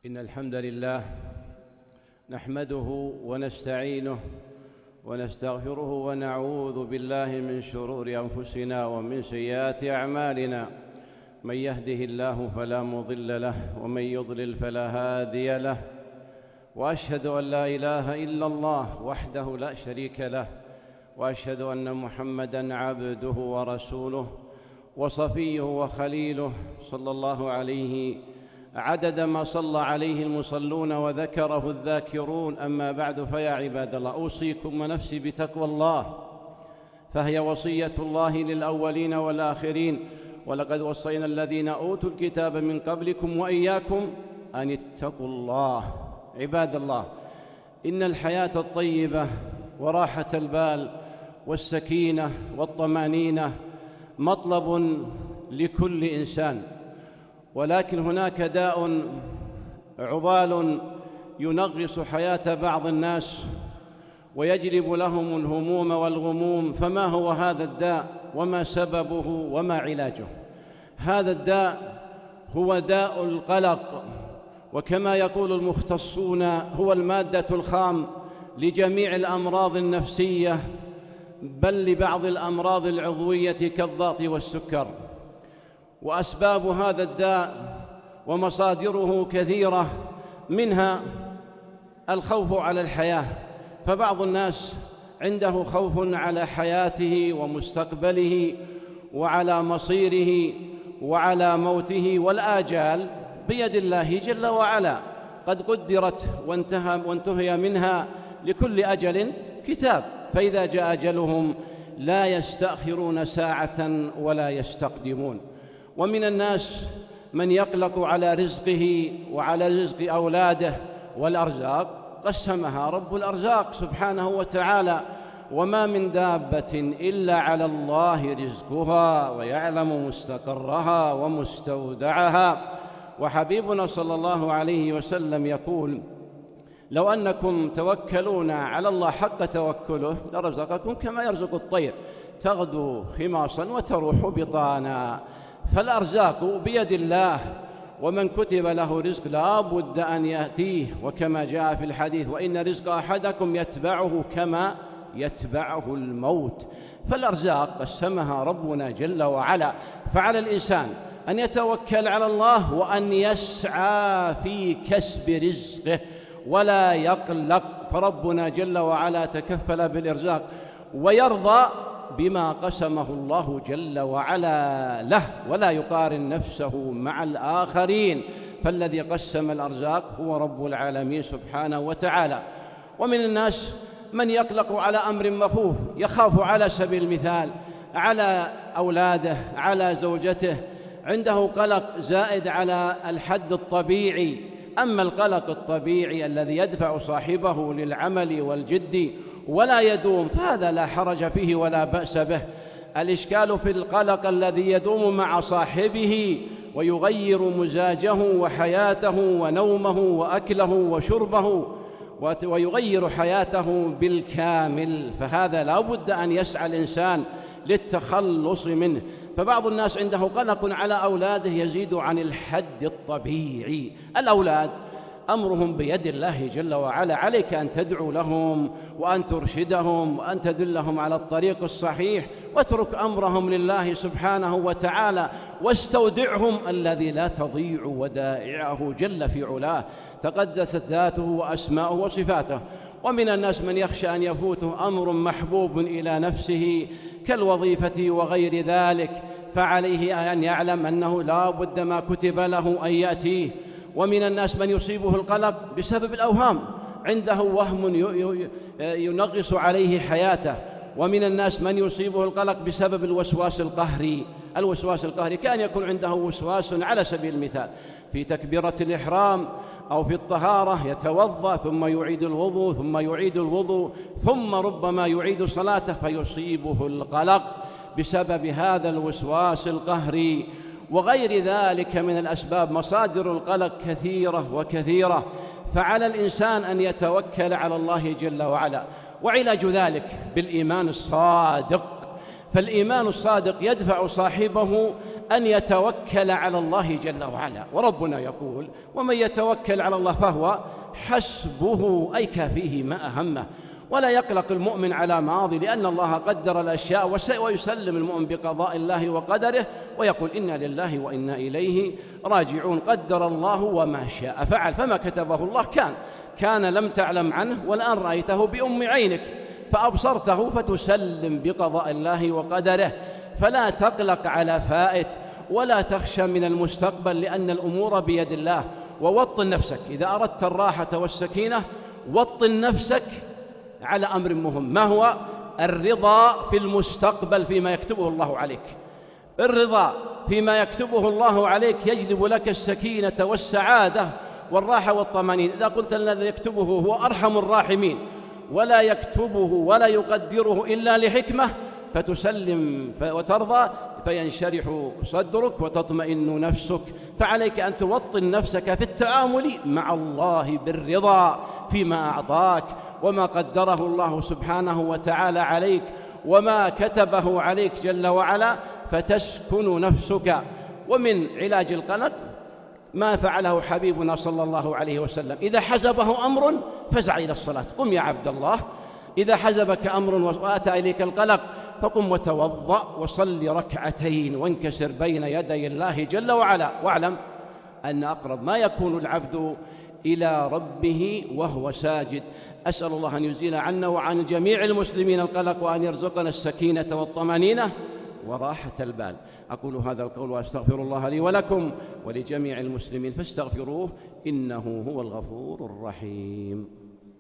إن الحمد لله نحمده ونستعينه ونستغفره ونعوذ بالله من شرور أنفسنا ومن سيئات أعمالنا. من يهده الله فلا مضل له ومن يضلل فلا هادي له، وأشهد أن لا إله إلا الله وحده لا شريك له، وأشهد أن محمدًا عبده ورسوله وصفيه وخليله صلى الله عليه عدد ما صلى عليه المصلون وذكره الذاكرون. أما بعد، فيا عباد الله، أوصيكم ونفسي بتقوى الله، فهي وصية الله للأولين والآخرين. ولقد وصينا الذين أوتوا الكتاب من قبلكم وإياكم أن اتقوا الله. عباد الله، إن الحياة الطيبة وراحة البال والسكينة والطمأنينة مطلب لكل إنسان، ولكن هناك داء عضال ينغص حياة بعض الناس ويجلب لهم الهموم والغموم. فما هو هذا الداء وما سببه وما علاجه؟ هذا الداء هو داء القلق، وكما يقول المختصون هو المادة الخام لجميع الأمراض النفسية، بل لبعض الأمراض العضوية كالضغط والسكر. وأسباب هذا الداء ومصادره كثيرة، منها الخوف على الحياة، فبعض الناس عنده خوف على حياته ومستقبله وعلى مصيره وعلى موته، والآجال بيد الله جل وعلا، قد قدرت وانتهي منها، لكل أجل كتاب، فإذا جاء أجلهم لا يستأخرون ساعة ولا يستقدمون. ومن الناس من يقلق على رزقه وعلى رزق أولاده، والأرزاق قسمها رب الأرزاق سبحانه وتعالى: وما من دابة إلا على الله رزقها ويعلم مستقرها ومستودعها. وحبيبنا صلى الله عليه وسلم يقول: لو أنكم توكلون على الله حق توكله لرزقكم كما يرزق الطير تغدو خماصا وتروح بطانا. فالأرزاق بيد الله، ومن كتب له رزق لا بد أن يأتيه، وكما جاء في الحديث: وإن رزق أحدكم يتبعه كما يتبعه الموت. فالأرزاق قسمها ربنا جل وعلا، فعلى الإنسان أن يتوكل على الله وأن يسعى في كسب رزقه ولا يقلق، فربنا جل وعلا تكفل بالإرزاق، ويرضى بما قسمه الله جل وعلا له، ولا يقارن نفسه مع الآخرين، فالذي قسم الأرزاق هو رب العالمين سبحانه وتعالى. ومن الناس من يقلق على أمر مخوف، يخاف على سبيل المثال على أولاده، على زوجته، عنده قلق زائد على الحد الطبيعي. أما القلق الطبيعي الذي يدفع صاحبه للعمل والجد ولا يدوم، فهذا لا حرج فيه ولا بأس به. الإشكال في القلق الذي يدوم مع صاحبه ويغير مزاجه وحياته ونومه وأكله وشربه، ويغير حياته بالكامل، فهذا لا بد أن يسعى الإنسان للتخلص منه. فبعض الناس عنده قلق على أولاده يزيد عن الحد الطبيعي. الأولاد أمرهم بيد الله جل وعلا، عليك أن تدعو لهم وأن ترشدهم وأن تدلهم على الطريق الصحيح، واترك أمرهم لله سبحانه وتعالى، واستودعهم الذي لا تضيع ودائعه جل في علاه، تقدست ذاته وأسماؤه وصفاته. ومن الناس من يخشى أن يفوته أمر محبوب إلى نفسه كالوظيفة وغير ذلك، فعليه أن يعلم أنه لا بد ما كتب له أن يأتيه. ومن الناس من يصيبه القلق بسبب الأوهام، عنده وهم ينغص عليه حياته. ومن الناس من يصيبه القلق بسبب الوسواس القهري. الوسواس القهري كان يكون عنده وسواس على سبيل المثال في تكبيرة الإحرام أو في الطهارة، يتوضأ ثم يعيد الوضوء ثم يعيد الوضوء ثم ربما يعيد صلاته، فيصيبه القلق بسبب هذا الوسواس القهري. وغير ذلك من الأسباب. مصادر القلق كثيرة وكثيرة، فعلى الإنسان أن يتوكل على الله جل وعلا. وعلاج ذلك بالإيمان الصادق، فالإيمان الصادق يدفع صاحبه أن يتوكل على الله جل وعلا. وربنا يقول: ومن يتوكل على الله فهو حسبه، أي كافيه ما أهمه. ولا يقلق المؤمن على ماضي، لأن الله قدر الأشياء، ويسلم المؤمن بقضاء الله وقدره ويقول: إنا لله وإنا إليه راجعون. قدر الله وما شاء فعل، فما كتبه الله كان لم تعلم عنه، والآن رأيته بأم عينك فأبصرته، فتسلم بقضاء الله وقدره. فلا تقلق على فائت ولا تخشى من المستقبل، لأن الأمور بيد الله. ووطن نفسك إذا أردت الراحة والسكينة، وطن نفسك على أمر مهم، ما هو؟ الرضا في المستقبل فيما يكتبه الله عليك. الرضا فيما يكتبه الله عليك يجلب لك السكينة والسعادة والراحة والطمأنينة. إذا قلت الذي يكتبه هو أرحم الراحمين، ولا يكتبه ولا يقدره إلا لحكمة، فتسلم وترضى، فينشرح صدرك وتطمئن نفسك. فعليك أن توطن نفسك في التعامل مع الله بالرضا فيما أعطاك، وما قدره الله سبحانه وتعالى عليك، وما كتبه عليك جل وعلا، فتسكن نفسك. ومن علاج القلق ما فعله حبيبنا صلى الله عليه وسلم: إذا حزبه أمر فزع إلى الصلاة. قم يا عبد الله، إذا حزبك أمر وأتى إليك القلق فقم وتوضأ وصل ركعتين وانكسر بين يدي الله جل وعلا. واعلم أن أقرب ما يكون العبد إلى ربه وهو ساجد. أسأل الله أن يزيل عنا وعن جميع المسلمين القلق، وأن يرزقنا السكينة والطمأنينة وراحة البال. أقول هذا القول وأستغفر الله لي ولكم ولجميع المسلمين، فاستغفروه إنه هو الغفور الرحيم.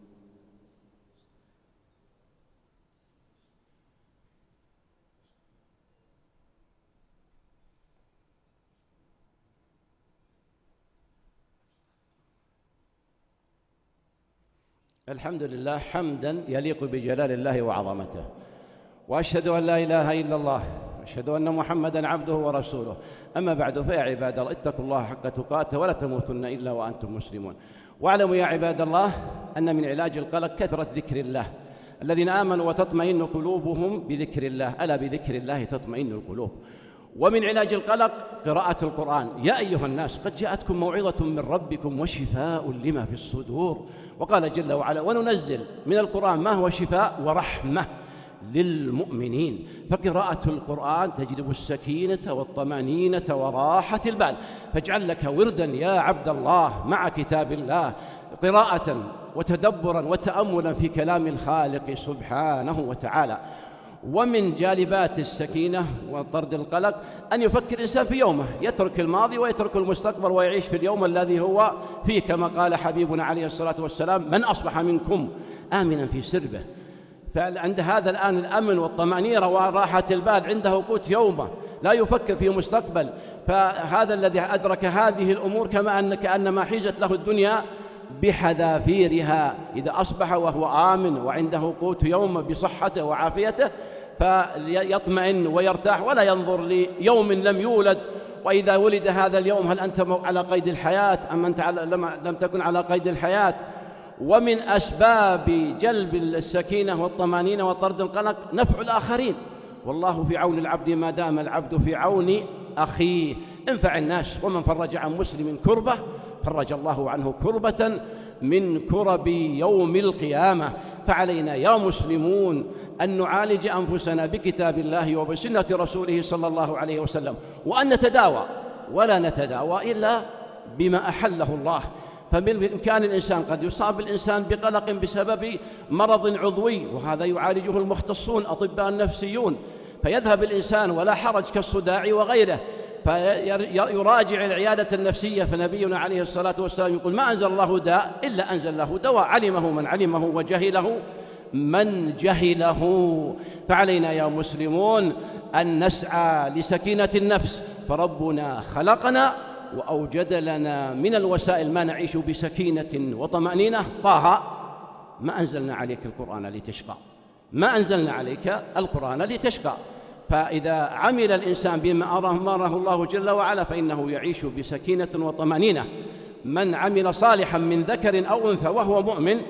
الحمد لله حمدا يليق بجلال الله وعظمته، وأشهد أن لا إله إلا الله، وأشهد أن محمدا عبده ورسوله. أما بعد، فيا عباد الله، اتقوا الله حق تقاته ولا تموتن إلا وأنتم مسلمون. واعلموا يا عباد الله أن من علاج القلق كثرة ذكر الله. الذين آمنوا وتطمئن قلوبهم بذكر الله، ألا بذكر الله تطمئن القلوب. ومن علاج القلق قراءة القرآن. يا أيها الناس قد جاءتكم موعظة من ربكم وشفاء لما في الصدور. وقال جل وعلا: وننزل من القرآن ما هو شفاء ورحمة للمؤمنين. فقراءة القرآن تجلب السكينة والطمأنينة وراحة البال. فاجعل لك وردا يا عبد الله مع كتاب الله، قراءة وتدبرا وتأملا في كلام الخالق سبحانه وتعالى. ومن جالبات السكينة وطرد القلق أن يفكر الإنسان في يومه، يترك الماضي ويترك المستقبل ويعيش في اليوم الذي هو فيه، كما قال حبيبنا عليه الصلاة والسلام: من أصبح منكم آمنا في سربه. فعند هذا الآن الأمن والطمأنينة وراحة البال، عنده قوت يومه، لا يفكر في مستقبل. فهذا الذي أدرك هذه الأمور كأنما حيزت له الدنيا بحذافيرها. إذا أصبح وهو آمن وعنده قوت يوم بصحته وعافيته، فيطمئن ويرتاح ولا ينظر ليوم لم يولد، وإذا ولد هذا اليوم هل أنت على قيد الحياة أم أنت لم تكن على قيد الحياة. ومن أسباب جلب السكينة والطمأنينة وطرد القلق نفع الآخرين. والله في عون العبد ما دام العبد في عون أخيه. انفع الناس، ومن فرج عن مسلم كربة فرج الله عنه كربة من كرب يوم القيامة. فعلينا يا مسلمون أن نعالج أنفسنا بكتاب الله وبسنة رسوله صلى الله عليه وسلم، وأن نتداوى ولا نتداوى إلا بما أحله الله. فبالإمكان الإنسان قد يصاب الإنسان بقلق بسبب مرض عضوي، وهذا يعالجه المختصون أطباء النفسيون، فيذهب الإنسان ولا حرج كالصداع وغيره، فيراجع العيادة النفسية. فنبينا عليه الصلاة والسلام يقول: ما أنزل الله داء إلا أنزل له دواء، علمه من علمه وجهله من جهله. فعلينا يا مسلمون أن نسعى لسكينة النفس، فربنا خلقنا وأوجد لنا من الوسائل ما نعيش بسكينة وطمأنينة. طه: ما أنزلنا عليك القرآن لتشقى، ما أنزلنا عليك القرآن لتشقى. فإذا عمل الإنسان بما أمره الله جل وعلا فإنه يعيش بسكينة وطمأنينة. من عمل صالحا من ذكر أو أنثى وهو مؤمن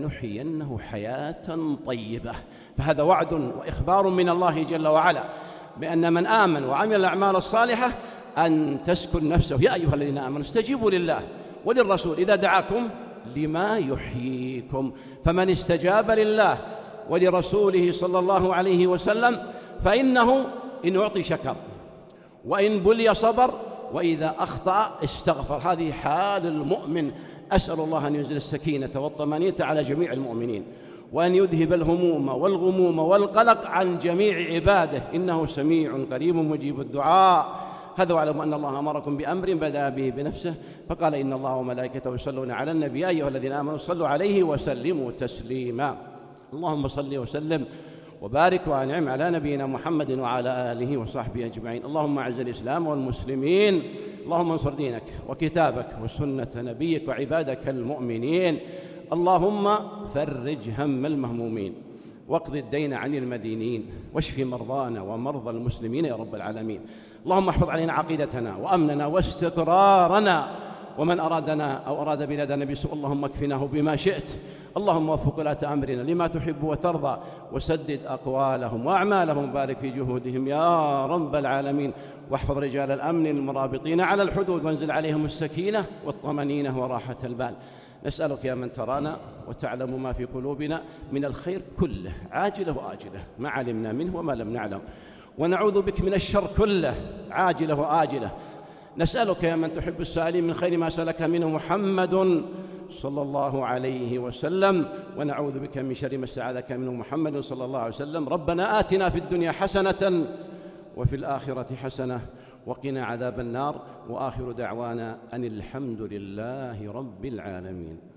فلنحيينه حياة طيبة. فهذا وعد وإخبار من الله جل وعلا بأن من آمن وعمل الأعمال الصالحة أن تسكن نفسه. يا أيها الذين آمنوا استجيبوا لله وللرسول إذا دعاكم لما يحييكم. فمن استجاب لله ولرسوله صلى الله عليه وسلم فإنه إن أعطي شكر، وإن بلي صبر، وإذا أخطأ استغفر. هذه حال المؤمن. أسأل الله أن ينزل السكينة والطمأنينة على جميع المؤمنين، وأن يذهب الهموم والغموم والقلق عن جميع عباده، إنه سميع قريب مجيب الدعاء. هذا واعلم أن الله أمركم بأمر بدأ به بنفسه فقال إن الله وملائكته يصلون على النبي يا أيها الذين آمنوا صلوا عليه وسلموا تسليما. اللهم صل وسلم وبارك وأنعم على نبينا محمد وعلى آله وصحبه أجمعين. اللهم أعز الإسلام والمسلمين، اللهم انصر دينك وكتابك وسنة نبيك وعبادك المؤمنين. اللهم فرج هم المهمومين واقض الدين عن المدينين واشف مرضانا ومرضى المسلمين يا رب العالمين. اللهم احفظ علينا عقيدتنا وأمننا واستقرارنا، ومن أرادنا أو أراد بلادنا بسوء اللهم اكفناه بما شئت. اللهم وفق ولاة أمرنا لما تحب وترضى، وسدد أقوالهم وأعمالهم، بارك في جهودهم يا رب العالمين. واحفظ رجال الأمن المرابطين على الحدود، وانزل عليهم السكينة والطمأنينة وراحة البال. نسألك يا من ترانا وتعلم ما في قلوبنا من الخير كله عاجله وآجله ما علمنا منه وما لم نعلم، ونعوذ بك من الشر كله عاجله وآجله. نسألك يا من تحب السائلين من خير ما سألك منه محمد صلى الله عليه وسلم، ونعوذ بك من شر ما استعاذك منه محمد صلى الله عليه وسلم. ربنا آتنا في الدنيا حسنة وفي الآخرة حسنة وقنا عذاب النار، وآخر دعوانا أن الحمد لله رب العالمين.